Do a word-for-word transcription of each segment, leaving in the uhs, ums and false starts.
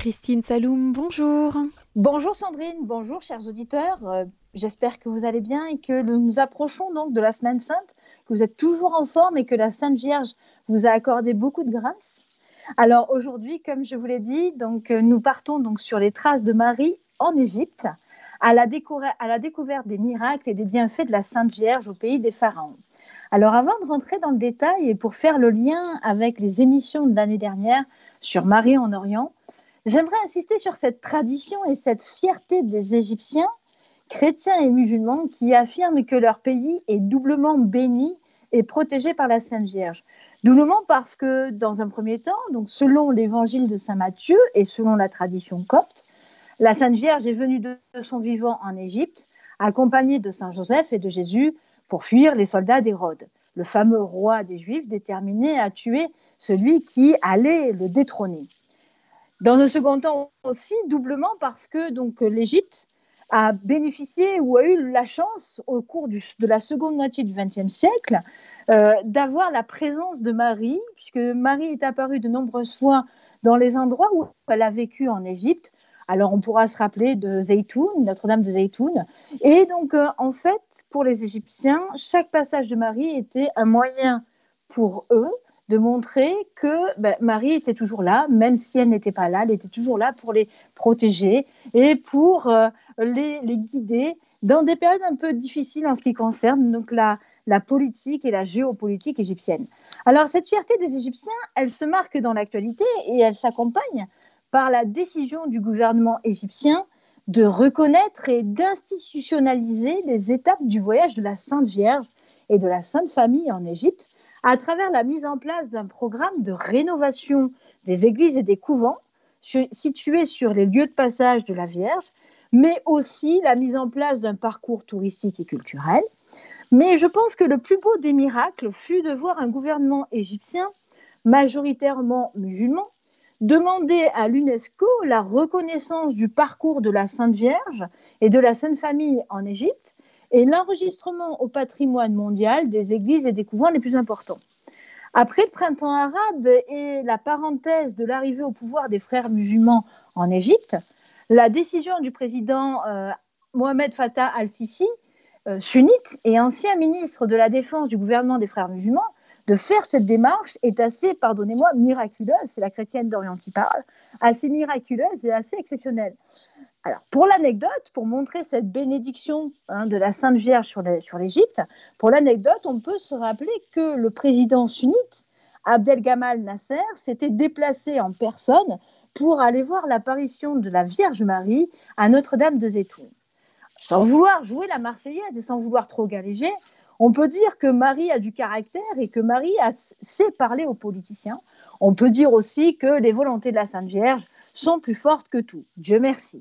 Christine Saloum, bonjour. Bonjour Sandrine, bonjour chers auditeurs. Euh, j'espère que vous allez bien et que nous nous approchons donc de la Semaine Sainte, que vous êtes toujours en forme et que la Sainte Vierge vous a accordé beaucoup de grâce. Alors aujourd'hui, comme je vous l'ai dit, donc, euh, nous partons donc sur les traces de Marie en Égypte, à la, découverte, à la découverte des miracles et des bienfaits de la Sainte Vierge au pays des pharaons. Alors avant de rentrer dans le détail et pour faire le lien avec les émissions de l'année dernière sur Marie en Orient, j'aimerais insister sur cette tradition et cette fierté des Égyptiens, chrétiens et musulmans, qui affirment que leur pays est doublement béni et protégé par la Sainte Vierge. Doublement parce que, dans un premier temps, donc selon l'évangile de saint Matthieu et selon la tradition copte, la Sainte Vierge est venue de son vivant en Égypte, accompagnée de saint Joseph et de Jésus, pour fuir les soldats d'Hérode, le fameux roi des Juifs déterminé à tuer celui qui allait le détrôner. Dans un second temps aussi, doublement parce que donc, l'Égypte a bénéficié ou a eu la chance au cours du, de la seconde moitié du vingtième siècle euh, d'avoir la présence de Marie, puisque Marie est apparue de nombreuses fois dans les endroits où elle a vécu en Égypte. Alors on pourra se rappeler de Zeytoun, Notre-Dame de Zeytoun. Et donc euh, en fait, pour les Égyptiens, chaque passage de Marie était un moyen pour eux de montrer que ben, Marie était toujours là, même si elle n'était pas là, elle était toujours là pour les protéger et pour euh, les, les guider dans des périodes un peu difficiles en ce qui concerne donc la, la politique et la géopolitique égyptienne. Alors cette fierté des Égyptiens, elle se marque dans l'actualité et elle s'accompagne par la décision du gouvernement égyptien de reconnaître et d'institutionnaliser les étapes du voyage de la Sainte Vierge et de la Sainte Famille en Égypte, à travers la mise en place d'un programme de rénovation des églises et des couvents situés sur les lieux de passage de la Vierge, mais aussi la mise en place d'un parcours touristique et culturel. Mais je pense que le plus beau des miracles fut de voir un gouvernement égyptien, majoritairement musulman, demander à l'UNESCO la reconnaissance du parcours de la Sainte Vierge et de la Sainte Famille en Égypte, et l'enregistrement au patrimoine mondial des églises et des couvents les plus importants. Après le printemps arabe et la parenthèse de l'arrivée au pouvoir des frères musulmans en Égypte, la décision du président euh, Mohamed Fattah al-Sisi, euh, sunnite et ancien ministre de la Défense du gouvernement des frères musulmans, de faire cette démarche est assez, pardonnez-moi, miraculeuse, c'est la chrétienne d'Orient qui parle, assez miraculeuse et assez exceptionnelle. Alors, pour l'anecdote, pour montrer cette bénédiction hein, de la Sainte Vierge sur, les, sur l'Égypte, pour l'anecdote, on peut se rappeler que le président sunnite, Abdel-Gamal Nasser, s'était déplacé en personne pour aller voir l'apparition de la Vierge Marie à Notre-Dame de Zeytoun. Sans vouloir jouer la Marseillaise et sans vouloir trop galéger, on peut dire que Marie a du caractère et que Marie a, sait parler aux politiciens. On peut dire aussi que les volontés de la Sainte Vierge sont plus fortes que tout. Dieu merci.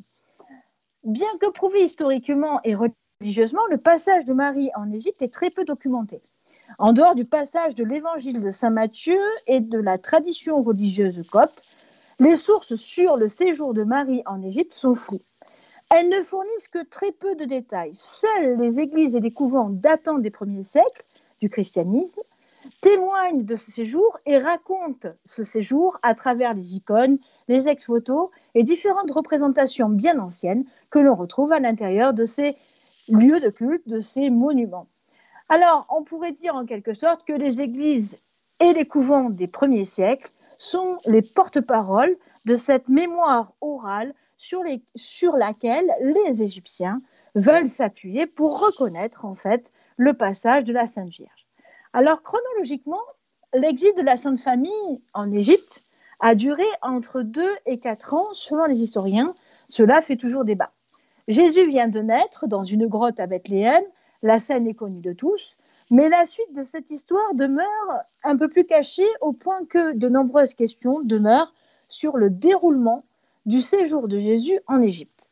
Bien que prouvé historiquement et religieusement, le passage de Marie en Égypte est très peu documenté. En dehors du passage de l'évangile de saint Matthieu et de la tradition religieuse copte, les sources sur le séjour de Marie en Égypte sont floues. Elles ne fournissent que très peu de détails. Seules les églises et les couvents datant des premiers siècles du christianisme témoignent de ce séjour et racontent ce séjour à travers les icônes, les ex-voto et différentes représentations bien anciennes que l'on retrouve à l'intérieur de ces lieux de culte, de ces monuments. Alors, on pourrait dire en quelque sorte que les églises et les couvents des premiers siècles sont les porte-paroles de cette mémoire orale sur, les, sur laquelle les Égyptiens veulent s'appuyer pour reconnaître en fait le passage de la Sainte Vierge. Alors, chronologiquement, l'exil de la Sainte Famille en Égypte a duré entre deux et quatre ans, selon les historiens. Cela fait toujours débat. Jésus vient de naître dans une grotte à Bethléem. La scène est connue de tous. Mais la suite de cette histoire demeure un peu plus cachée au point que de nombreuses questions demeurent sur le déroulement du séjour de Jésus en Égypte.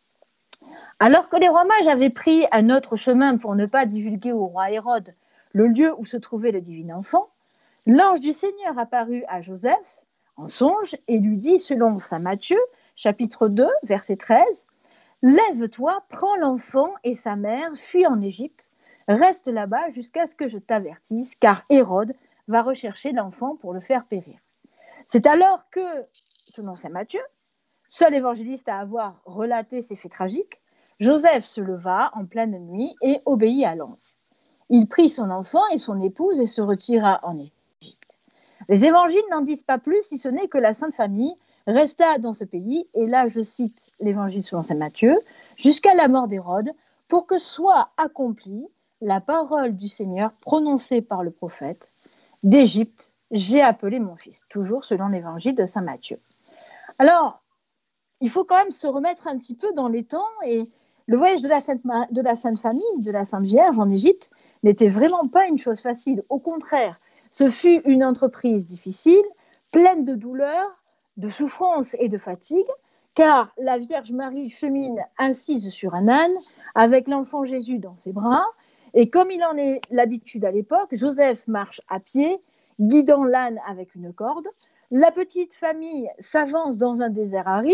Alors que les rois mages avaient pris un autre chemin pour ne pas divulguer au roi Hérode le lieu où se trouvait le divin enfant, l'ange du Seigneur apparut à Joseph en songe et lui dit, selon saint Matthieu, chapitre deux, verset treize, « Lève-toi, prends l'enfant et sa mère, fuis en Égypte, reste là-bas jusqu'à ce que je t'avertisse, car Hérode va rechercher l'enfant pour le faire périr. » C'est alors que, selon saint Matthieu, Seul évangéliste à avoir relaté ces faits tragiques, Joseph se leva en pleine nuit et obéit à l'ange. Il prit son enfant et son épouse et se retira en Égypte. Les évangiles n'en disent pas plus, si ce n'est que la Sainte Famille resta dans ce pays, et là je cite l'évangile selon saint Matthieu, jusqu'à la mort d'Hérode, pour que soit accomplie la parole du Seigneur prononcée par le prophète. D'Égypte, j'ai appelé mon fils, toujours selon l'évangile de saint Matthieu. Alors, il faut quand même se remettre un petit peu dans les temps, et le voyage de la Sainte, de la Sainte Famille, de la Sainte Vierge en Égypte, n'était vraiment pas une chose facile. Au contraire, ce fut une entreprise difficile, pleine de douleurs, de souffrances et de fatigue, car la Vierge Marie chemine assise sur un âne, avec l'enfant Jésus dans ses bras, et comme il en est l'habitude à l'époque, Joseph marche à pied, guidant l'âne avec une corde. La petite famille s'avance dans un désert aride,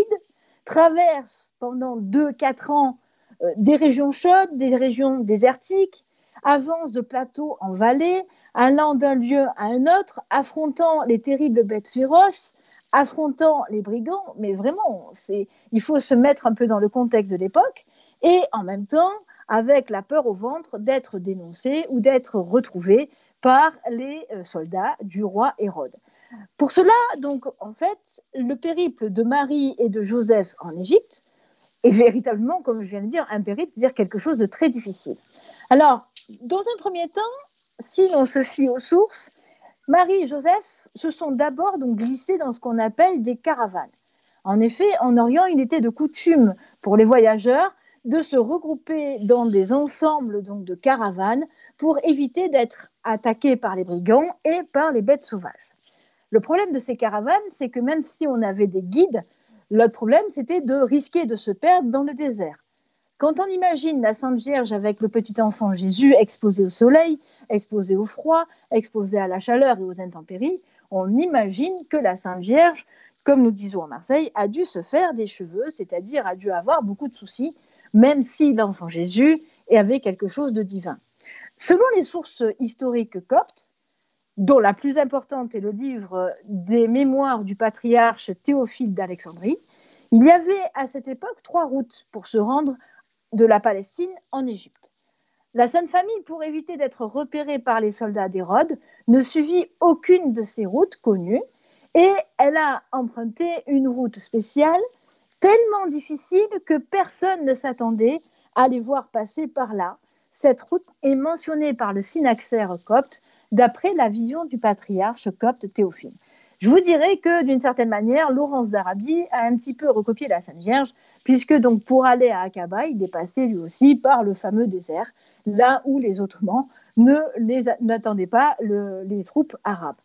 traverse pendant deux à quatre ans euh, des régions chaudes, des régions désertiques, avance de plateau en vallée, allant d'un lieu à un autre, affrontant les terribles bêtes féroces, affrontant les brigands, mais vraiment, c'est, il faut se mettre un peu dans le contexte de l'époque, et en même temps, avec la peur au ventre d'être dénoncé ou d'être retrouvé par les soldats du roi Hérode. Pour cela, donc, en fait, le périple de Marie et de Joseph en Égypte est véritablement, comme je viens de dire, un périple, c'est-à-dire quelque chose de très difficile. Alors, dans un premier temps, si l'on se fie aux sources, Marie et Joseph se sont d'abord donc glissés dans ce qu'on appelle des caravanes. En effet, en Orient, il était de coutume pour les voyageurs de se regrouper dans des ensembles donc, de caravanes pour éviter d'être attaqués par les brigands et par les bêtes sauvages. Le problème de ces caravanes, c'est que même si on avait des guides, le problème, c'était de risquer de se perdre dans le désert. Quand on imagine la Sainte Vierge avec le petit enfant Jésus exposé au soleil, exposé au froid, exposé à la chaleur et aux intempéries, on imagine que la Sainte Vierge, comme nous disons à Marseille, a dû se faire des cheveux, c'est-à-dire a dû avoir beaucoup de soucis, même si l'enfant Jésus avait quelque chose de divin. Selon les sources historiques coptes, dont la plus importante est le livre des mémoires du patriarche Théophile d'Alexandrie, il y avait à cette époque trois routes pour se rendre de la Palestine en Égypte. La Sainte Famille, pour éviter d'être repérée par les soldats d'Hérode, ne suivit aucune de ces routes connues et elle a emprunté une route spéciale tellement difficile que personne ne s'attendait à les voir passer par là. Cette route est mentionnée par le synaxaire copte d'après la vision du patriarche copte Théophile. Je vous dirais que d'une certaine manière, Laurence d'Arabie a un petit peu recopié la Sainte Vierge, puisque donc pour aller à Aqaba, il est passé lui aussi par le fameux désert, là où les Ottomans ne les, n'attendaient pas le, les troupes arabes.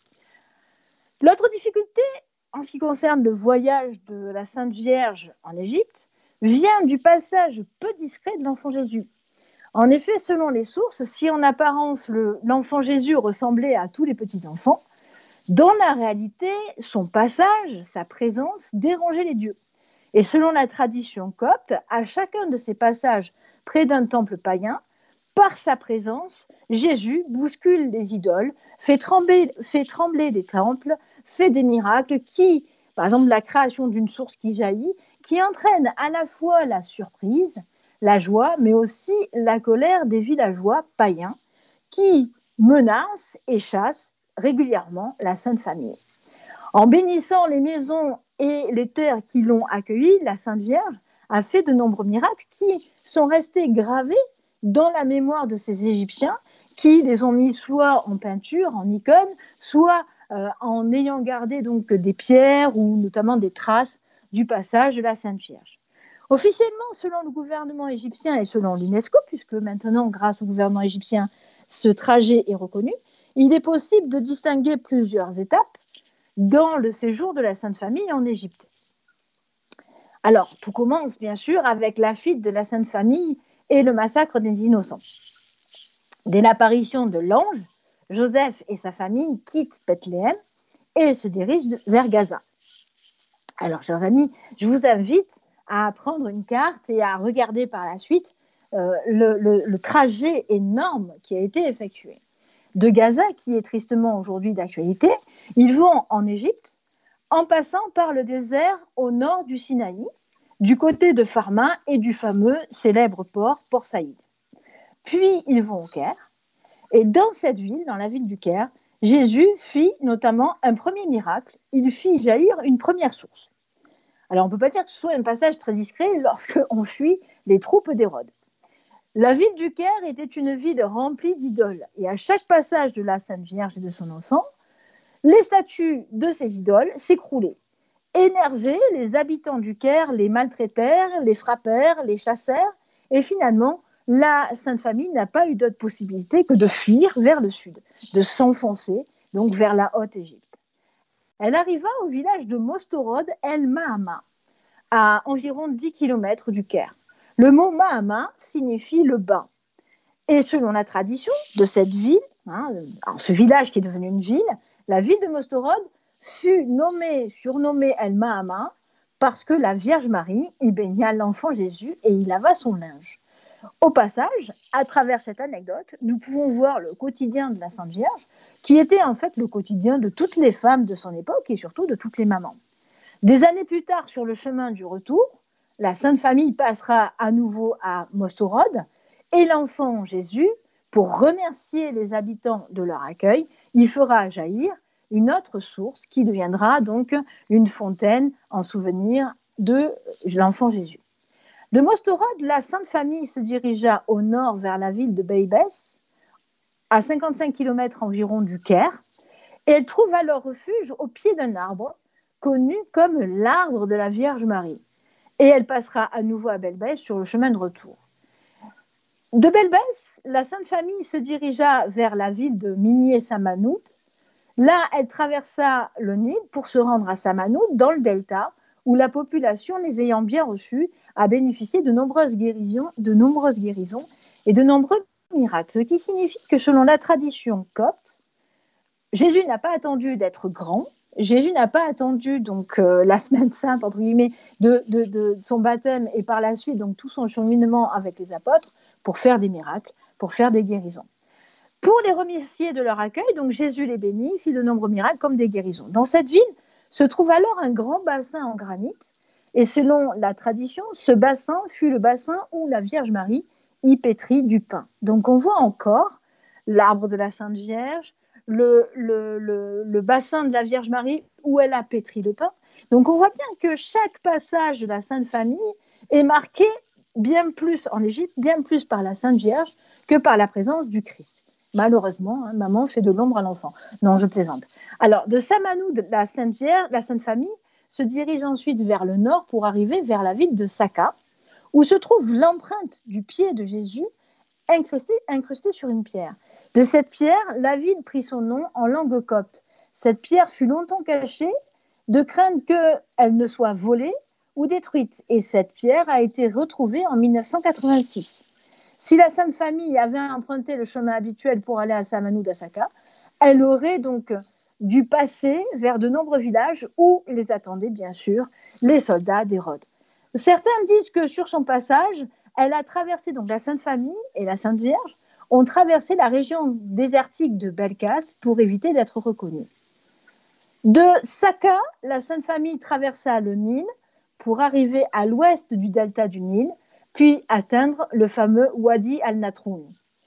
L'autre difficulté, en ce qui concerne le voyage de la Sainte Vierge en Égypte, vient du passage peu discret de l'enfant Jésus. En effet, selon les sources, si en apparence le, l'enfant Jésus ressemblait à tous les petits-enfants, dans la réalité, son passage, sa présence, dérangeait les dieux. Et selon la tradition copte, à chacun de ces passages près d'un temple païen, par sa présence, Jésus bouscule les idoles, fait trembler, fait trembler des temples, fait des miracles qui, par exemple la création d'une source qui jaillit, qui entraîne à la fois la surprise, la joie, mais aussi la colère des villageois païens qui menacent et chassent régulièrement la Sainte Famille. En bénissant les maisons et les terres qui l'ont accueillie, la Sainte Vierge a fait de nombreux miracles qui sont restés gravés dans la mémoire de ces Égyptiens qui les ont mis soit en peinture, en icône, soit euh, en ayant gardé donc des pierres ou notamment des traces du passage de la Sainte Vierge. Officiellement, selon le gouvernement égyptien et selon l'UNESCO, puisque maintenant, grâce au gouvernement égyptien, ce trajet est reconnu, il est possible de distinguer plusieurs étapes dans le séjour de la Sainte Famille en Égypte. Alors, tout commence bien sûr avec la fuite de la Sainte Famille et le massacre des innocents. Dès l'apparition de l'ange, Joseph et sa famille quittent Bethléem et se dirigent vers Gaza. Alors, chers amis, je vous invite à prendre une carte et à regarder par la suite euh, le, le, le trajet énorme qui a été effectué. De Gaza, qui est tristement aujourd'hui d'actualité, ils vont en Égypte, en passant par le désert au nord du Sinaï, du côté de Pharma et du fameux célèbre port, Port Saïd. Puis ils vont au Caire, et dans cette ville, dans la ville du Caire, Jésus fit notamment un premier miracle, il fit jaillir une première source. Alors on ne peut pas dire que ce soit un passage très discret lorsqu'on fuit les troupes d'Hérode. La ville du Caire était une ville remplie d'idoles, et à chaque passage de la Sainte Vierge et de son enfant, les statues de ces idoles s'écroulaient. Énervés, les habitants du Caire les maltraitèrent, les frappèrent, les chassèrent, et finalement, la Sainte Famille n'a pas eu d'autre possibilité que de fuir vers le sud, de s'enfoncer donc vers la Haute-Égypte. Elle arriva au village de Mostorod El Mahama, à environ dix kilomètres du Caire. Le mot Mahama signifie le bain. Et selon la tradition de cette ville, hein, ce village qui est devenu une ville, la ville de Mostorod fut nommée, surnommée El Mahama parce que la Vierge Marie y baigna l'enfant Jésus et y lava son linge. Au passage, à travers cette anecdote, nous pouvons voir le quotidien de la Sainte Vierge, qui était en fait le quotidien de toutes les femmes de son époque et surtout de toutes les mamans. Des années plus tard, sur le chemin du retour, la Sainte Famille passera à nouveau à Mostorod et l'enfant Jésus, pour remercier les habitants de leur accueil, y fera jaillir une autre source qui deviendra donc une fontaine en souvenir de l'enfant Jésus. De Mostorod, la Sainte Famille se dirigea au nord vers la ville de Beybès, à cinquante-cinq kilomètres environ du Caire, et elle trouve alors refuge au pied d'un arbre connu comme l'arbre de la Vierge Marie. Et elle passera à nouveau à Beybès sur le chemin de retour. De Beybès, la Sainte Famille se dirigea vers la ville de Minier-Samanout. Là, elle traversa le Nil pour se rendre à Samanout, dans le delta, où la population, les ayant bien reçus, a bénéficié de nombreuses guérisons, de nombreuses guérisons et de nombreux miracles. Ce qui signifie que selon la tradition copte, Jésus n'a pas attendu d'être grand, Jésus n'a pas attendu donc euh, la semaine sainte entre guillemets de, de, de son baptême et par la suite donc tout son cheminement avec les apôtres pour faire des miracles, pour faire des guérisons. Pour les remercier de leur accueil, donc Jésus les bénit, fit de nombreux miracles comme des guérisons. Dans cette ville se trouve alors un grand bassin en granit, et selon la tradition, ce bassin fut le bassin où la Vierge Marie y pétrit du pain. Donc on voit encore l'arbre de la Sainte Vierge, le, le, le, le bassin de la Vierge Marie où elle a pétri le pain. Donc on voit bien que chaque passage de la Sainte Famille est marqué bien plus en Égypte, bien plus par la Sainte Vierge que par la présence du Christ. Malheureusement, hein, maman fait de l'ombre à l'enfant. Non, je plaisante. Alors, de Samanoud, la Sainte Vierge, la Sainte Famille se dirige ensuite vers le nord pour arriver vers la ville de Saka, où se trouve l'empreinte du pied de Jésus incrustée, incrustée sur une pierre. De cette pierre, la ville prit son nom en langue copte. Cette pierre fut longtemps cachée, de crainte qu'elle ne soit volée ou détruite. Et cette pierre a été retrouvée en mille neuf cent quatre-vingt-six. Si la Sainte Famille avait emprunté le chemin habituel pour aller à Samanoud à Saka, elle aurait donc dû passer vers de nombreux villages où les attendaient bien sûr les soldats d'Hérode. Certains disent que sur son passage, elle a traversé, donc la Sainte Famille et la Sainte Vierge ont traversé la région désertique de Belkas pour éviter d'être reconnue. De Saka, la Sainte Famille traversa le Nil pour arriver à l'ouest du delta du Nil, puis atteindre le fameux Wadi al-Natroun.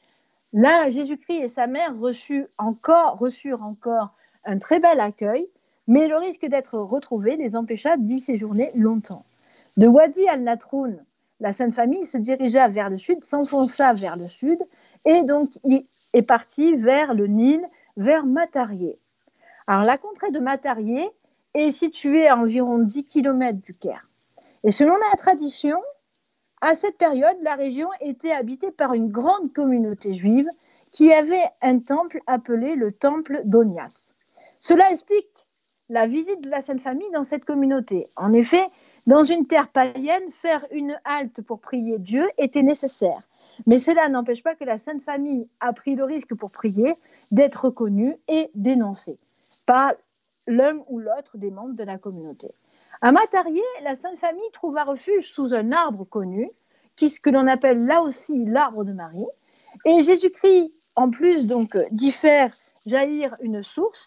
Là, Jésus-Christ et sa mère reçurent encore, reçurent encore un très bel accueil, mais le risque d'être retrouvés les empêcha d'y séjourner longtemps. De Wadi al-Natroun, la Sainte Famille se dirigea vers le sud, s'enfonça vers le sud, et donc il est parti vers le Nil, vers Matarié. Alors la contrée de Matarié est située à environ dix kilomètres du Caire. Et selon la tradition, à cette période, la région était habitée par une grande communauté juive qui avait un temple appelé le temple d'Onias. Cela explique la visite de la Sainte Famille dans cette communauté. En effet, dans une terre païenne, faire une halte pour prier Dieu était nécessaire. Mais cela n'empêche pas que la Sainte Famille a pris le risque pour prier d'être reconnue et dénoncée par l'un ou l'autre des membres de la communauté. À Matarié, la Sainte Famille trouva refuge sous un arbre connu, qui ce que l'on appelle là aussi l'arbre de Marie. Et Jésus-Christ, en plus donc d'y faire jaillir une source,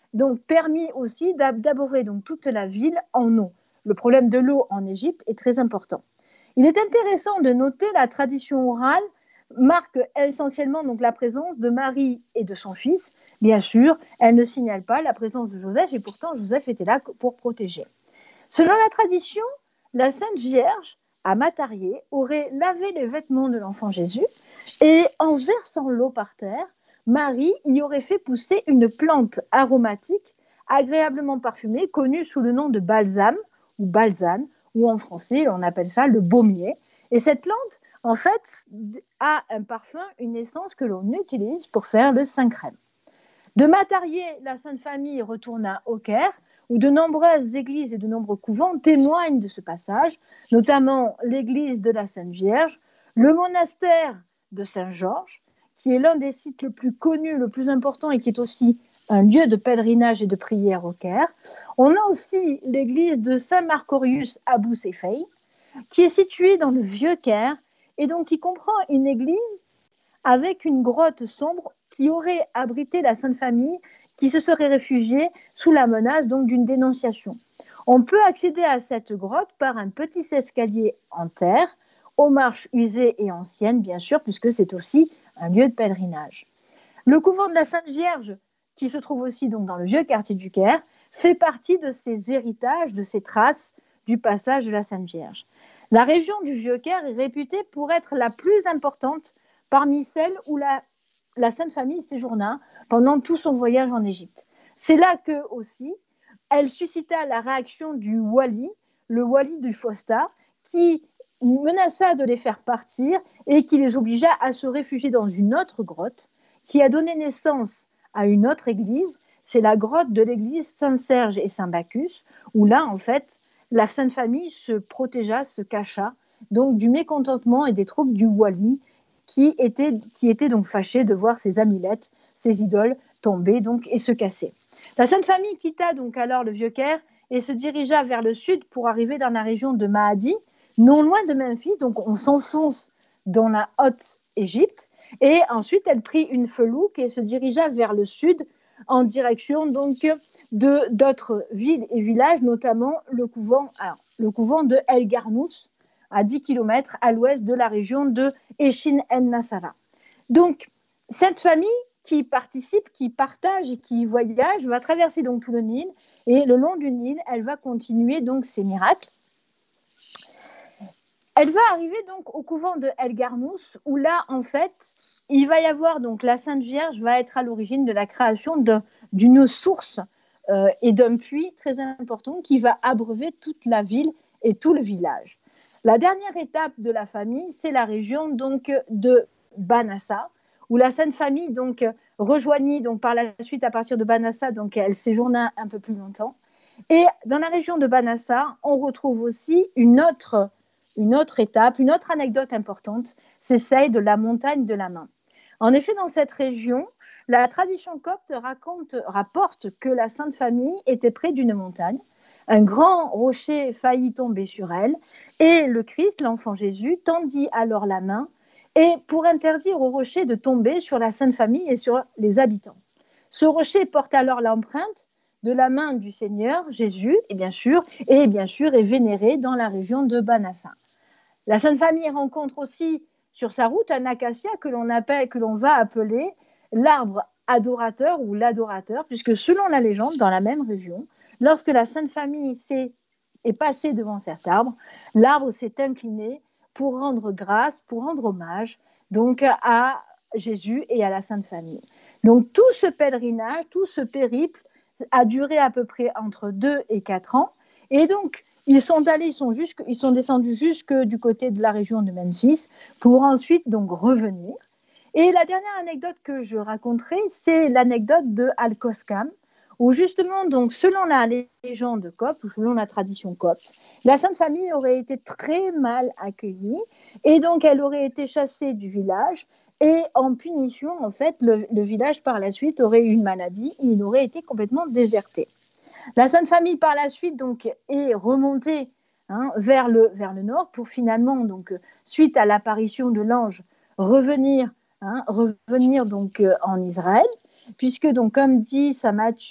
donc permis aussi d'abreuver donc toute la ville en eau. Le problème de l'eau en Égypte est très important. Il est intéressant de noter la tradition orale marque essentiellement donc la présence de Marie et de son fils. Bien sûr, elle ne signale pas la présence de Joseph et pourtant Joseph était là pour protéger. Selon la tradition, la Sainte Vierge, à Matarié, aurait lavé les vêtements de l'enfant Jésus et en versant l'eau par terre, Marie y aurait fait pousser une plante aromatique agréablement parfumée connue sous le nom de balsam ou balsane, ou en français on appelle ça le baumier. Et cette plante, en fait, a un parfum, une essence que l'on utilise pour faire le Saint-Crème. De Matarié, la Sainte Famille retourna au Caire, où de nombreuses églises et de nombreux couvents témoignent de ce passage, notamment l'église de la Sainte Vierge, le monastère de Saint-Georges, qui est l'un des sites le plus connus, le plus important et qui est aussi un lieu de pèlerinage et de prière au Caire. On a aussi l'église de Saint-Marcorius à Boussefei, qui est située dans le Vieux-Caire et donc qui comprend une église avec une grotte sombre qui aurait abrité la Sainte Famille qui se serait réfugiée sous la menace donc d'une dénonciation. On peut accéder à cette grotte par un petit escalier en terre, aux marches usées et anciennes, bien sûr, puisque c'est aussi un lieu de pèlerinage. Le couvent de la Sainte Vierge, qui se trouve aussi donc dans le vieux quartier du Caire, fait partie de ces héritages, de ces traces du passage de la Sainte Vierge. La région du Vieux-Caire est réputée pour être la plus importante parmi celles où la, la Sainte Famille séjourna pendant tout son voyage en Égypte. C'est là que aussi elle suscita la réaction du wali, le wali du Fostat, qui menaça de les faire partir et qui les obligea à se réfugier dans une autre grotte qui a donné naissance à une autre église. C'est la grotte de l'église Saint-Serge et Saint-Bacchus, où là, en fait, la Sainte Famille se protégea, se cacha, donc du mécontentement et des troupes du wali, qui étaient, qui étaient donc fâchés de voir ces amulettes, ces idoles tomber donc, et se casser. La Sainte Famille quitta donc alors le Vieux-Caire et se dirigea vers le sud pour arriver dans la région de Mahadi, non loin de Memphis, donc on s'enfonce dans la Haute-Égypte, et ensuite elle prit une felouque et se dirigea vers le sud en direction donc de d'autres villes et villages, notamment le couvent, alors, le couvent de El Garnous, à dix kilomètres à l'ouest de la région de Echin El Nassara. Donc, cette famille qui participe, qui partage et qui voyage va traverser donc tout le Nil, et le long du Nil, elle va continuer donc ses miracles. Elle va arriver donc au couvent de El Garnous, où là, en fait, il va y avoir donc la Sainte Vierge va être à l'origine de la création de, d'une source euh, et d'un puits très important qui va abreuver toute la ville et tout le village. La dernière étape de la famille, c'est la région donc de Banassa, où la Sainte Famille donc rejoignit donc par la suite à partir de Banassa, donc elle séjourna un peu plus longtemps. Et dans la région de Banassa, on retrouve aussi une autre, une autre étape, une autre anecdote importante, c'est celle de la montagne de la main. En effet, dans cette région, la tradition copte raconte, rapporte que la Sainte Famille était près d'une montagne. Un grand rocher faillit tomber sur elle et le Christ, l'enfant Jésus, tendit alors la main et pour interdire au rocher de tomber sur la Sainte Famille et sur les habitants. Ce rocher porte alors l'empreinte de la main du Seigneur Jésus et bien sûr, et bien sûr est vénéré dans la région de Banassa. La Sainte Famille rencontre aussi sur sa route un acacia que l'on appelle, que l'on va appeler l'arbre adorateur ou l'adorateur, puisque selon la légende, dans la même région, lorsque la Sainte Famille s'est, est passée devant cet arbre, l'arbre s'est incliné pour rendre grâce, pour rendre hommage donc à Jésus et à la Sainte Famille. Donc tout ce pèlerinage, tout ce périple a duré à peu près entre deux et quatre ans. Et donc, ils sont allés, ils sont, jusque, ils sont descendus jusque du côté de la région de Memphis pour ensuite donc revenir. Et la dernière anecdote que je raconterai, c'est l'anecdote de Al-Koskam, où justement, donc, selon la légende copte, ou selon la tradition copte, la Sainte Famille aurait été très mal accueillie, et donc elle aurait été chassée du village, et en punition, en fait, le, le village par la suite aurait eu une maladie, et il aurait été complètement déserté. La Sainte Famille, par la suite, donc, est remontée hein, vers, le, vers le nord, pour finalement, donc, suite à l'apparition de l'ange, revenir, hein, revenir donc, euh, en Israël, puisque, donc, comme dit saint Matthieu,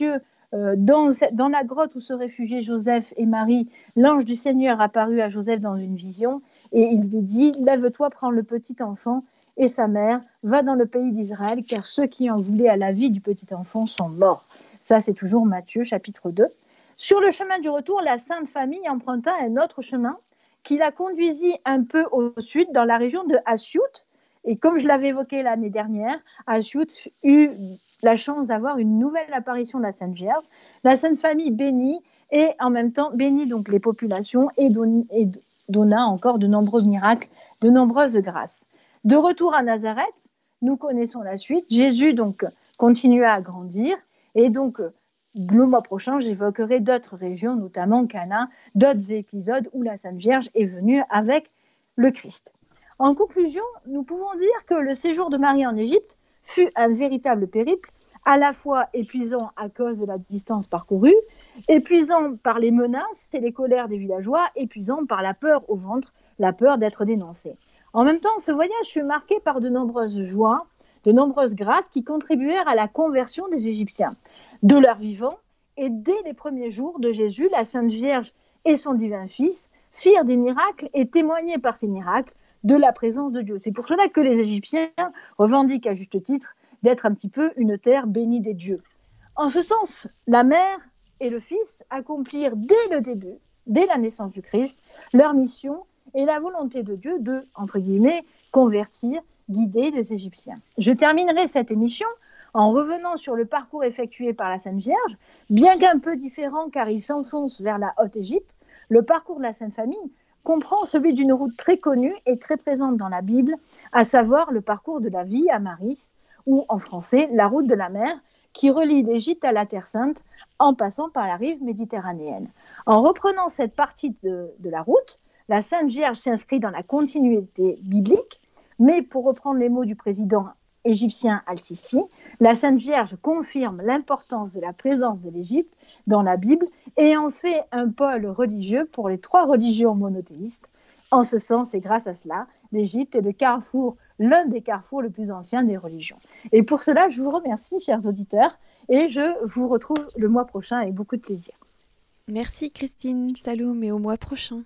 Euh, dans, dans la grotte où se réfugiaient Joseph et Marie, l'ange du Seigneur apparut à Joseph dans une vision et il lui dit « Lève-toi, prends le petit enfant et sa mère, va dans le pays d'Israël, car ceux qui en voulaient à la vie du petit enfant sont morts. » Ça, c'est toujours Matthieu, chapitre deux. Sur le chemin du retour, la Sainte Famille emprunta un autre chemin qui la conduisit un peu au sud, dans la région de Assiout. Et comme je l'avais évoqué l'année dernière, Assiout eut la chance d'avoir une nouvelle apparition de la Sainte Vierge. La Sainte Famille bénit et en même temps bénit donc les populations et, don, et donna encore de nombreux miracles, de nombreuses grâces. De retour à Nazareth, nous connaissons la suite. Jésus donc continua à grandir et donc le mois prochain, j'évoquerai d'autres régions, notamment Cana, d'autres épisodes où la Sainte Vierge est venue avec le Christ. En conclusion, nous pouvons dire que le séjour de Marie en Égypte fut un véritable périple, à la fois épuisant à cause de la distance parcourue, épuisant par les menaces et les colères des villageois, épuisant par la peur au ventre, la peur d'être dénoncé. En même temps, ce voyage fut marqué par de nombreuses joies, de nombreuses grâces qui contribuèrent à la conversion des Égyptiens. De leur vivant, et dès les premiers jours de Jésus, la Sainte Vierge et son divin Fils firent des miracles et témoignaient par ces miracles de la présence de Dieu. C'est pour cela que les Égyptiens revendiquent à juste titre d'être un petit peu une terre bénie des dieux. En ce sens, la mère et le Fils accomplirent dès le début, dès la naissance du Christ, leur mission et la volonté de Dieu de, entre guillemets, convertir, guider les Égyptiens. Je terminerai cette émission en revenant sur le parcours effectué par la Sainte Vierge, bien qu'un peu différent car il s'enfonce vers la Haute-Égypte. Le parcours de la Sainte Famille comprend celui d'une route très connue et très présente dans la Bible, à savoir le parcours de la Via Maris, ou en français, la route de la mer, qui relie l'Égypte à la Terre Sainte en passant par la rive méditerranéenne. En reprenant cette partie de, de la route, la Sainte Vierge s'inscrit dans la continuité biblique, mais pour reprendre les mots du président égyptien Al-Sisi, la Sainte Vierge confirme l'importance de la présence de l'Égypte dans la Bible et en fait un pôle religieux pour les trois religions monothéistes. En ce sens et grâce à cela, l'Égypte est le carrefour, l'un des carrefours le plus anciens des religions. Et pour cela, je vous remercie, chers auditeurs, et je vous retrouve le mois prochain avec beaucoup de plaisir. Merci Christine Saloum et au mois prochain.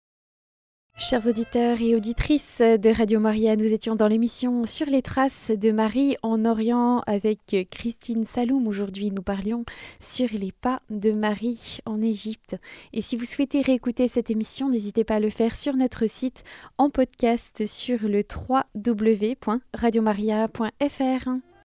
Chers auditeurs et auditrices de Radio Maria, nous étions dans l'émission Sur les traces de Marie en Orient avec Christine Saloum. Aujourd'hui, nous parlions sur les pas de Marie en Égypte. Et si vous souhaitez réécouter cette émission, n'hésitez pas à le faire sur notre site en podcast sur le w w w point radio maria point f r.